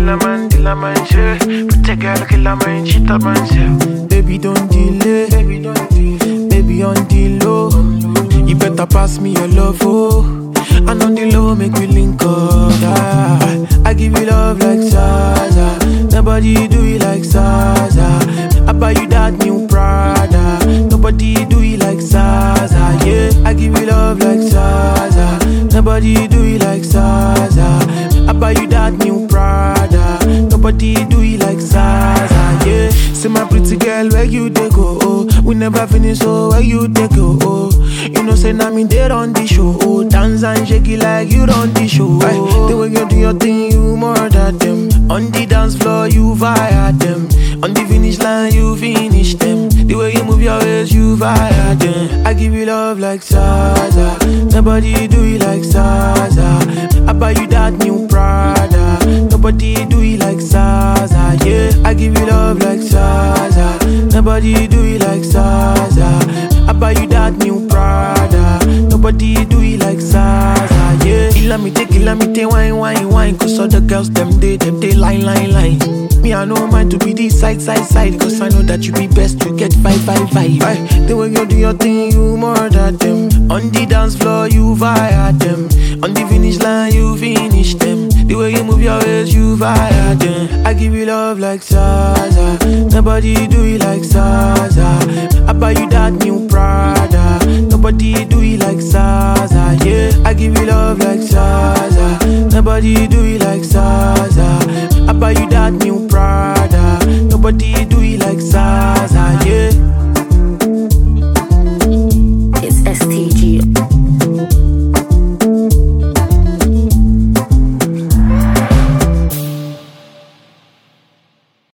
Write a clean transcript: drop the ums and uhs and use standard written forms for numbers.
a man, shit. Protect girl, kill a man, cheat a man, self. Baby, don't delay. Baby, on the low. You better pass me your love, oh. And on the low, make we link up. Yeah. I give you love like Zaza. Nobody do it like Zaza. I buy you that new Prada. Nobody do it like Zaza. Yeah, I give you love like Zaza. Nobody do it like Zaza. I buy you that new Prada. Nobody do it like Zaza. Yeah, say my pretty girl, where you dey go? Oh, we never finish, so where you dey go? Oh, you know say now me there on the show. Oh, dance and shake it like you run the show. Oh, the way you do your thing, you more than them. On the dance floor, you fire them. On the finish line, you finish them. The way you move your waist, you fire them. I give you love like Zaza. Nobody do it like Zaza. I buy you that new Prada. Nobody do it like Zaza. Yeah, I give you love like Zaza. Nobody do it like Zaza. I buy you that new Prada. Nobody do it like Zaza. Yeah, kill me, wine. Cause all the girls, them line. Me, I know mine to be the side. Cause I know that you be best to get 5. The way you do your thing, you more than them. On the dance floor, you fire them. On the finish line, you finish them. The way you move your waist, you fire them. I give you love like Zaza. Nobody do it like Zaza. I buy you that new Prada. Nobody do it like Zaza. Yeah, I give you love like Zaza. Nobody do it like Zaza. I buy you that new Prada. Nobody do it like Zaza.